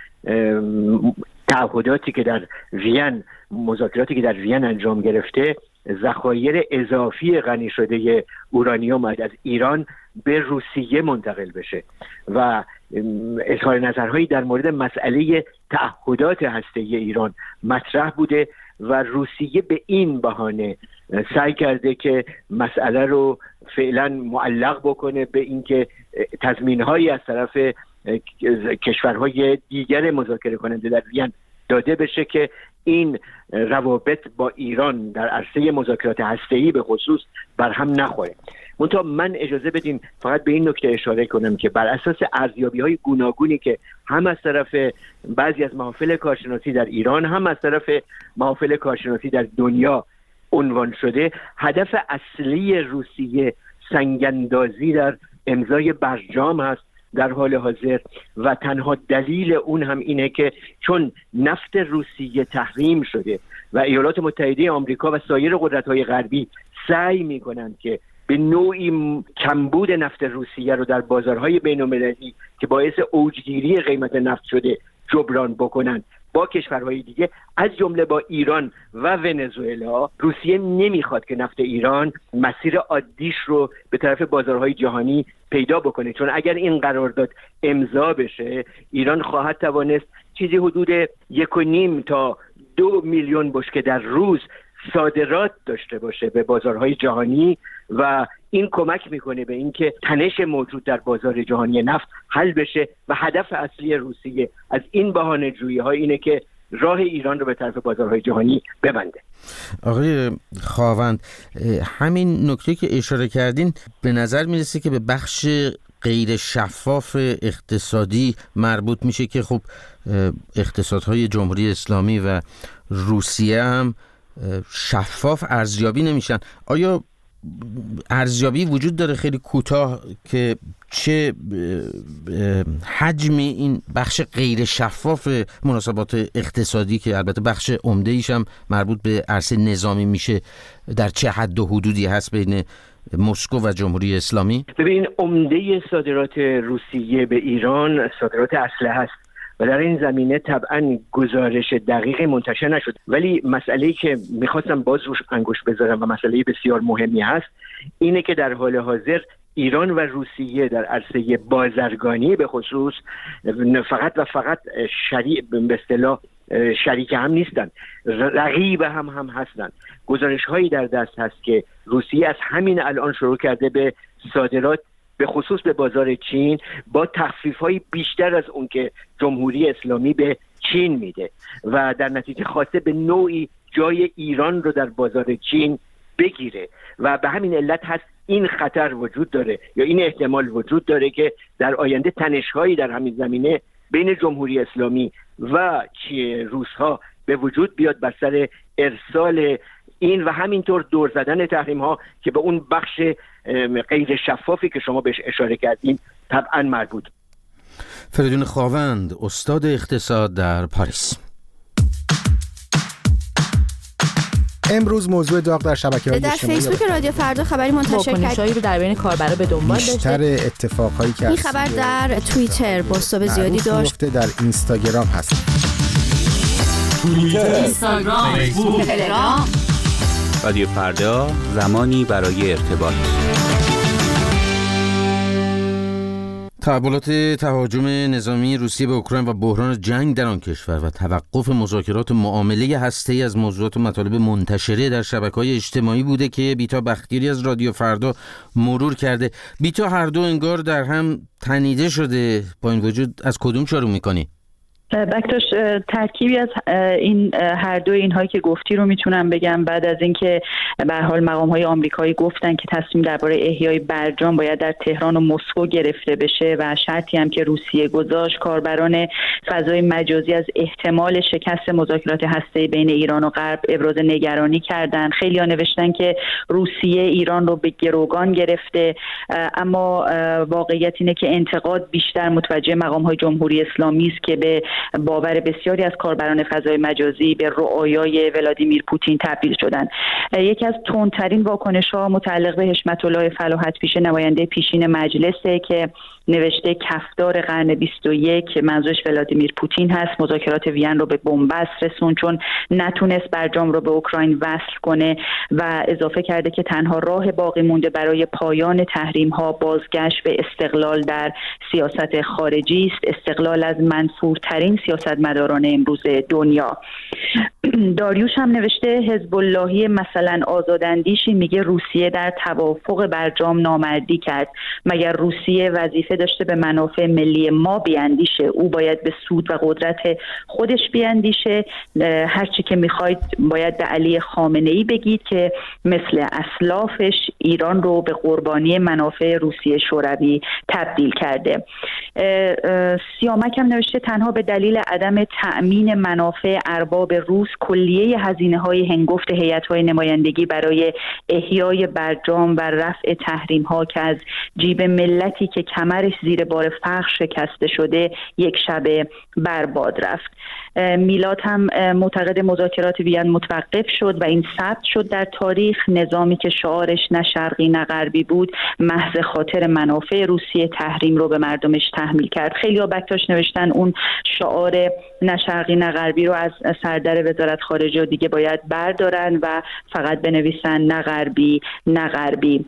Speaker 5: تعهداتی که در وین، مذاکراتی که در وین انجام گرفته، ذخایر اضافی غنی شده اورانیوم از ایران به روسیه منتقل بشه و اظهار نظرهایی در مورد مسئله تعهدات هسته‌ای ایران مطرح بوده و روسیه به این بهانه سعی کرده که مسئله رو فعلا معلق بکنه به اینکه تضمین‌هایی از طرف کشورهای دیگر مذاکره کننده در وین داده بشه که این روابط با ایران در عرصه مذاکرات هسته‌ای به خصوص بر هم نخوره. منتها من اجازه بدین فقط به این نکته اشاره کنم که بر اساس ارزیابی‌های گوناگونی که هم از طرف بعضی از محافل کارشناسی در ایران هم از طرف محافل کارشناسی در دنیا عنوان شده، هدف اصلی روسیه سنگ‌اندازی در امضای برجام هست در حال حاضر و تنها دلیل اون هم اینه که چون نفت روسیه تحریم شده و ایالات متحده آمریکا و سایر قدرت‌های غربی سعی می‌کنند که به نوعی کمبود نفت روسیه رو در بازارهای بین‌المللی که باعث اوجگیری قیمت نفت شده جبران بکنند با کشورهای دیگه از جمله با ایران و ونزوئلا. روسیه نمیخواد که نفت ایران مسیر عادیش رو به طرف بازارهای جهانی پیدا بکنه، چون اگر این قرارداد امضا بشه ایران خواهد توانست چیزی حدود یک و نیم تا دو میلیون بشکه در روز صادرات داشته باشه به بازارهای جهانی و این کمک میکنه به اینکه تنش موجود در بازار جهانی نفت حل بشه و هدف اصلی روسیه از این بهانه جویی ها اینه که راه ایران رو به طرف بازارهای جهانی ببنده.
Speaker 1: آقای خاوند، همین نکته که اشاره کردین به نظر میرسه که به بخش غیر شفاف اقتصادی مربوط میشه که خب اقتصادهای جمهوری اسلامی و روسیه هم شفاف ارزیابی نمیشن. آیا ارزیابی وجود داره خیلی کوتاه که چه حجم این بخش غیر شفاف مناسبات اقتصادی که البته بخش عمده ایش هم مربوط به عرصه نظامی میشه در چه حد و حدودی هست بین مسکو و جمهوری اسلامی؟
Speaker 5: ببین، عمده صادرات روسیه به ایران صادرات اسلحه است و در این زمینه طبعا گزارش دقیق منتشر نشد، ولی مسئله‌ای که میخواستم باز روش انگشت بذارم و مسئله بسیار مهمی هست اینه که در حال حاضر ایران و روسیه در عرصه بازرگانی به خصوص فقط و فقط شریک به اصطلاح شریک هم نیستن، رقیب هم هم هستن. گزارش هایی در دست هست که روسیه از همین الان شروع کرده به صادرات به خصوص به بازار چین با تخفیف‌های بیشتر از اون که جمهوری اسلامی به چین میده و در نتیجه خواسته به نوعی جای ایران رو در بازار چین بگیره و به همین علت هست این خطر وجود داره یا این احتمال وجود داره که در آینده تنش‌هایی در همین زمینه بین جمهوری اسلامی و روس‌ها به وجود بیاد بر سر ارسال این و همینطور دور زدن تحریم ها که به اون بخش غیر شفافی که شما بهش اشاره کردین طبعا مربوط.
Speaker 1: فریدون خاوند، استاد اقتصاد در پاریس.
Speaker 14: امروز موضوع داغ در شبکه‌های
Speaker 12: در
Speaker 14: اجتماعی
Speaker 12: فیسبوک رادیو فردا خبری منتشر کرد
Speaker 15: رو در بین کاربرا به دنبال داشته.
Speaker 14: بیشتر اتفاقایی که
Speaker 12: این خبر در توییتر بازتاب زیادی داشت.
Speaker 14: در اینستاگرام هست.
Speaker 16: توییتر، اینستاگرام، فیسبوک، تلگرام. رادیو فردا، زمانی برای ارتباط.
Speaker 1: تحولات تهاجم نظامی روسیه به اوکراین و بحران جنگ در آن کشور و توقف مذاکرات معامله هسته‌ای از موضوعات و مطالب منتشره در شبکه‌های اجتماعی بوده که بیتا بختیاری از رادیو فردا مرور کرده. بیتا، هر دو انگار در هم تنیده شده. با این وجود از کدوم شروع می‌کنی؟
Speaker 6: بکتاش ترکیبی از این هر دو اینهایی که گفتی رو میتونم بگم. بعد از اینکه به هر حال مقام‌های آمریکایی گفتن که تصمیم درباره احیای برجام باید در تهران و مسکو گرفته بشه و شرطی هم که روسیه گذاشت، کاربران فضای مجازی از احتمال شکست مذاکرات هسته‌ای بین ایران و غرب ابراز نگرانی کردن. خیلی‌ها نوشتن که روسیه ایران رو به گروگان گرفته، اما واقعیت اینه که انتقاد بیشتر متوجه مقام‌های جمهوری اسلامی است که به باور بسیاری از کاربران فضای مجازی به رؤیای ولادیمیر پوتین تبدیل شدن. یکی از تندترین واکنش‌ها متعلق به حشمت الله فلاحت پیش، نماینده پیشین مجلسه که نوشته کفدار قرن بیست و یک، منظورش ولادیمیر پوتین هست، مذاکرات وین رو به بنبست رسون چون نتونست برجام رو به اوکراین وصل کنه و اضافه کرده که تنها راه باقی مونده برای پایان تحریم‌ها بازگشت به استقلال در سیاست خارجی است، استقلال از منفورترین سیاستمداران امروز دنیا. داریوش هم نوشته حزب اللهی مثلا آزاداندیشی میگه روسیه در توافق برجام نامردی کرد. مگر روسیه وظیفه داشته به منافع ملی ما بیاندیشه؟ او باید به سود و قدرت خودش بیاندیشه. هرچی که میخواید باید به علی خامنه‌ای بگید که مثل اسلافش ایران رو به قربانی منافع روسیه شوروی تبدیل کرده. سیامک هم نوشته تنها به دلیل عدم تأمین منافع ارباب روس کلیه هزینه‌های هنگفت هیئت‌های نمایندگی برای احیای برجام و رفع تحریم‌ها که از جیب ملتی که کمرش زیر بار فقر شکسته شده یک شبه برباد رفت. میلاد هم معتقد مذاکرات وین متوقف شد و این ثبت شد در تاریخ. نظامی که شعارش نه شرقی نه غربی بود محض خاطر منافع روسیه تحریم رو به مردمش تحمیل کرد. خیلی ها بکتاش نوشتن اون شعار نه شرقی نه غربی رو از سردر وزارت خارجه دیگه باید بردارن و فقط بنویسن نه غربی نه غربی.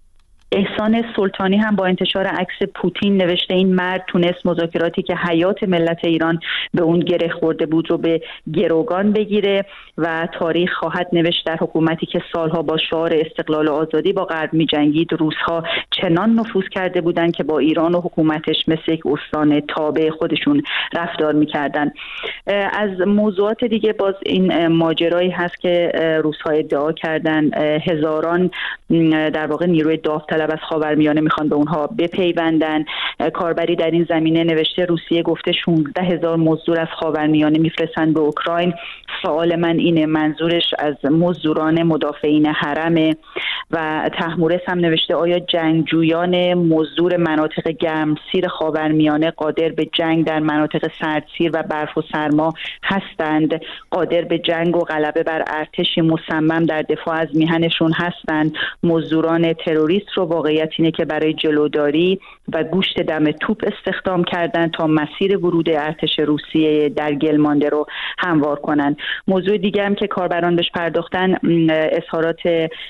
Speaker 6: احسان سلطانی هم با انتشار عکس پوتین نوشته این مرد تونست مذاکراتی که حیات ملت ایران به اون گره خورده بود رو به گروگان بگیره و تاریخ خواهد نوشت در حکومتی که سالها با شعار استقلال و آزادی با غرب می‌جنگید، روس‌ها چنان نفوذ کرده بودند که با ایران و حکومتش مثل یک استان تابع خودشون رفتار می‌کردن. از موضوعات دیگه باز این ماجرایی هست که روس‌ها ادعا کردن هزاران در واقع نیروی داوطلب از خاورمیانه میخوان به اونها بپیوندن. کاربری در این زمینه نوشته روسیه گفته شانزده هزار مزدور از خاورمیانه میفرستن به اوکراین. سوال من اینه منظورش از مزدوران مدافعین حرمه؟ و تحمورس هم نوشته آیا جنگجویان مزدور مناطق گرمسیر خاورمیانه قادر به جنگ در مناطق سردسیر و برف و سرما هستند؟ قادر به جنگ و غلبه بر ارتشی مصمم در دفاع از میهنشون هستند؟ مزدوران تروریست رو واقعیت اینه که برای جلوداری و گوشت دم توپ استخدام کردن تا مسیر ورود ارتش روسیه در گلمانده رو هموار کنن. موضوع دیگه هم که کاربران بهش پرداختن اظهارات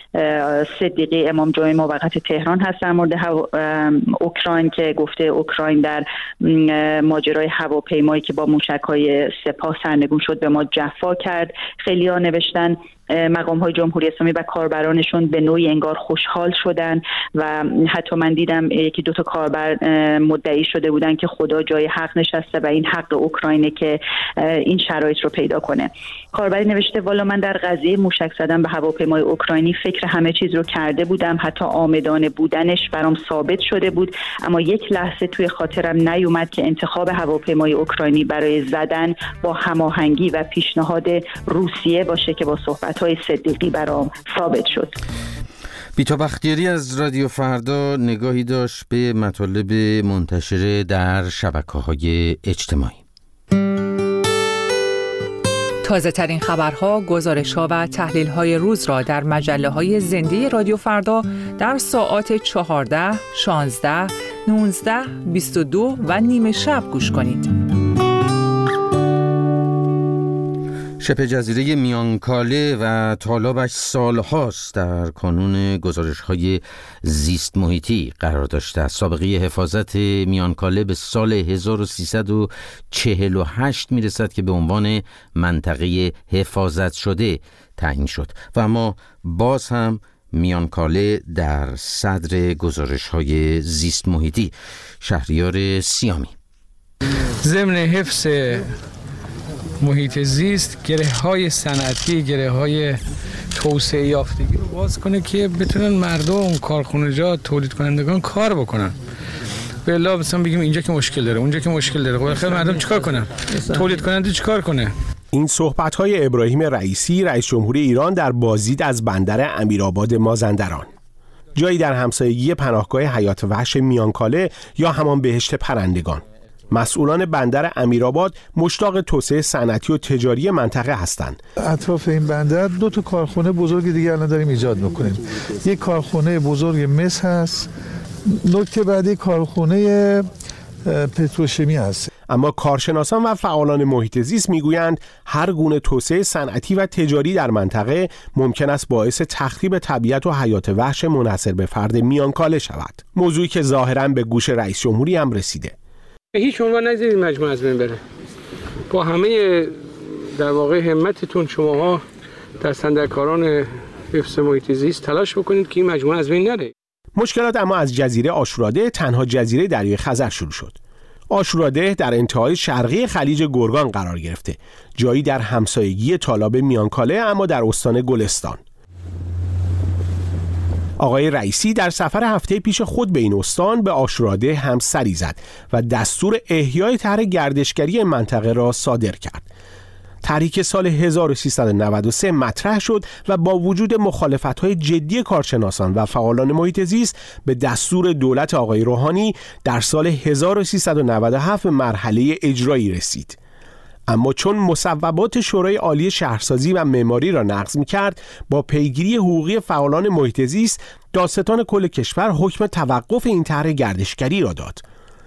Speaker 6: صدیقی امام جمعه موقت تهران هست در مورد اوکراین که گفته اوکراین در ماجرای هواپیمایی که با موشک‌های سپاه سرنگون شد به ما جفا کرد. خیلی‌ها نوشتن مقام‌های جمهوری اسلامی و کاربرانشون به نوعی انگار خوشحال شدن و حتی من دیدم یکی دو تا کاربر مدعی شده بودن که خدا جای حق نشسته و این حق اوکراینه که این شرایط رو پیدا کنه. کاربری نوشته والا من در قضیه موشک زدن به هواپیمای اوکراینی فکر همه چیز رو کرده بودم، حتی عامدانه بودنش برام ثابت شده بود، اما یک لحظه توی خاطرم نیومد که انتخاب هواپیمای اوکراینی برای زدن با هماهنگی و پیشنهاد روسیه باشه که با صحبت های صدیقی برام ثابت شد.
Speaker 1: بیتا بختیاری از رادیو فردا نگاهی داشت به مطالب منتشر در شبکه‌های اجتماعی.
Speaker 17: تازه ترین خبرها، گزارش‌ها و تحلیل‌های روز را در مجله‌های زنده رادیو فردا در ساعات چهارده، شانزده، نوزده، بیست و دو و نیمه شب گوش کنید.
Speaker 1: شبه جزیره میانکاله و طالابش سالهاست در کانون گزارش‌های زیست محیطی قرار داشته است. سابقه حفاظت میانکاله به سال هزار و سیصد و چهل و هشت میرسد که به عنوان منطقه حفاظت شده تعیین شد و اما باز هم میانکاله در صدر گزارش‌های زیست محیطی. شهریار سیامی:
Speaker 18: ضمن حفظ محیط زیست، گره های صنعتی، گره های توسعه یافتگی رو باز کنه که بتونن مردم، کارخانجات، تولید کنندگان کار بکنن. به الا مثلا بگیم اینجا که مشکل داره، اونجا که مشکل داره، خب خیلی مردم چیکار کنن؟ تولید کننده چیکار کنه؟
Speaker 19: این صحبت‌های ابراهیم رئیسی، رئیس جمهوری ایران در بازدید از بندر امیرآباد مازندران، جایی در همسایگی پناهگاه حیات وحش میانکاله یا همان بهشت پرندگان. مسئولان بندر امیرآباد مشتاق توسعه صنعتی و تجاری منطقه هستند.
Speaker 20: اطراف این بندر دو تا کارخانه بزرگ دیگه الان داریم ایجاد میکنیم. یک کارخانه بزرگ مس هست، نکته بعدی کارخانه پتروشیمی هست.
Speaker 19: اما کارشناسان و فعالان محیط زیست میگویند هر گونه توسعه صنعتی و تجاری در منطقه ممکن است باعث تخریب طبیعت و حیات وحش منحصر به فرد میانکاله شود. موضوعی که ظاهراً به گوش رئیس جمهوری هم رسیده.
Speaker 21: به هیچ عنوان نذارید مجموعه از بین بره. با همه در واقع همتتون شماها دستاندرکاران حفظ محیط زیست تلاش بکنید که این مجموعه از بین نره.
Speaker 19: مشکلات اما از جزیره عاشوراده، تنها جزیره دریای خزر، شروع شد. عاشوراده در انتهای شرقی خلیج گرگان قرار گرفته، جایی در همسایگی طالاب میانکاله اما در استان گلستان. آقای رئیسی در سفر هفته پیش خود به این استان به عاشوراده هم سری زد و دستور احیای طرح گردشگری منطقه را صادر کرد. طرحی که سال هزار و سیصد و نود و سه مطرح شد و با وجود مخالفت‌های جدی کارشناسان و فعالان محیط زیست به دستور دولت آقای روحانی در سال هزار و سیصد و نود و هفت به مرحله اجرایی رسید. اما چون مصوبات شورای عالی شهرسازی و معماری را نقض می‌کرد، با پیگیری حقوقی فعالان محیط زیست دادستان کل کشور حکم توقف این طرح گردشگری را داد.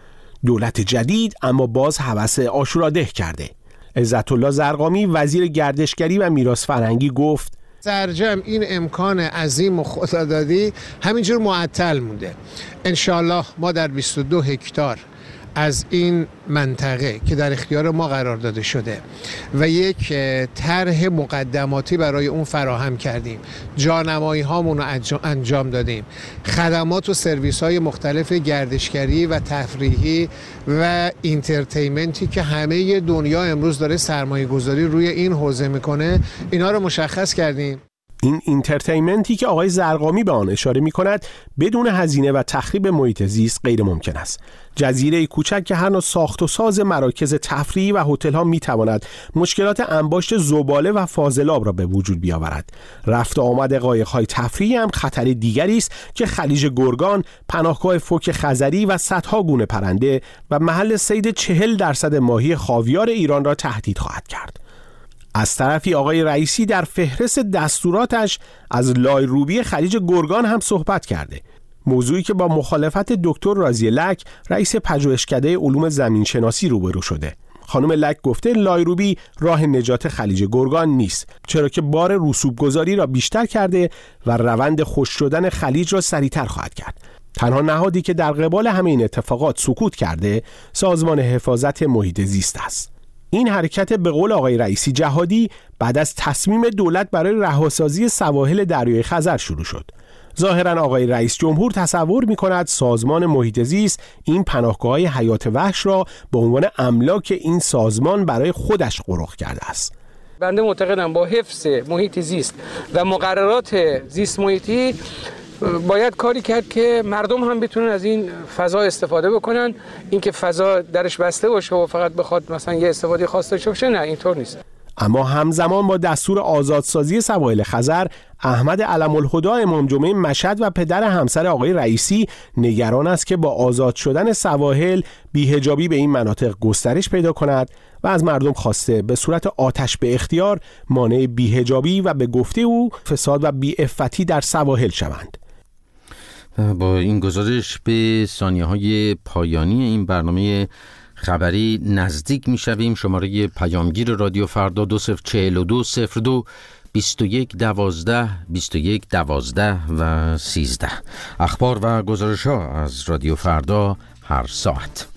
Speaker 19: دولت جدید اما باز هوس عاشوراده کرده. عزت الله زرقامی وزیر گردشگری و میراث فرهنگی گفت
Speaker 22: سرجم این امکان عظیم و خدادادی همینجور معطل مونده. انشالله ما در بیست و دو هکتار از این منطقه که در اختیار ما قرار داده شده و یک طرح مقدماتی برای اون فراهم کردیم، جانمایی هامون رو انجام دادیم، خدمات و سرویس های مختلف گردشگری و تفریحی و اینترتینمنتی که همه دنیا امروز داره سرمایه گذاری روی این حوزه میکنه، اینا رو مشخص کردیم.
Speaker 19: این اینترتینمنتی که آقای زرقامی به آن اشاره می کند بدون هزینه و تخریب محیط زیست غیر ممکن است. جزیره کوچک که هر نوع ساخت و ساز مراکز تفریحی و هتل ها می تواند مشکلات انباشت زباله و فاضلاب را به وجود بیاورد. رفت و آمد قایق‌های تفریحی هم خطر دیگری است که خلیج گرگان، پناهگاه فوک خزری و صدها گونه پرنده و محل صید چهل درصد ماهی خاویار ایران را تهدید خواهد کرد. از طرفی آقای رئیسی در فهرست دستوراتش از لایروبی خلیج گرگان هم صحبت کرده، موضوعی که با مخالفت دکتر راضیه لک رئیس پژوهشکده علوم زمینشناسی روبرو شده. خانم لک گفته لایروبی راه نجات خلیج گرگان نیست، چرا که بار رسوب گذاری را بیشتر کرده و روند خشک شدن خلیج را سریعتر خواهد کرد. تنها نهادی که در قبال همه این اتفاقات سکوت کرده سازمان حفاظت محیط زیست است. این حرکت به قول آقای رئیسی جهادی بعد از تصمیم دولت برای رهاسازی سواحل دریای خزر شروع شد. ظاهراً آقای رئیس جمهور تصور می‌کند سازمان محیط زیست این پناهگاه‌های حیات وحش را به عنوان املاک این سازمان برای خودش قرق کرده است.
Speaker 21: بنده معتقدم با حفظ محیط زیست و مقررات زیست محیطی باید کاری کرد که مردم هم بتونن از این فضا استفاده بکنن. اینکه فضا درش بسته باشه و فقط بخواد مثلا یه استفاده خاص داشته باشه، نه، اینطور نیست.
Speaker 19: اما همزمان با دستور آزادسازی سواحل خزر، احمد علم الهدی امام جمعه مشهد و پدر همسر آقای رئیسی نگران است که با آزاد شدن سواحل بی‌حجابی به این مناطق گسترش پیدا کند و از مردم خواسته به صورت آتش به اختیار مانع بی‌حجابی و به گفته او فساد و بی‌عفتی در سواحل شوند.
Speaker 1: با این گزارش به ثانیه‌های پایانی این برنامه خبری نزدیک می‌شویم. شماره پیامگیر رادیو فردا دو صفر چهل و دو صفر دو بیست و یک دوازده بیست و یک دوازده و سیزده. اخبار و گزارش‌ها از رادیو فردا هر ساعت.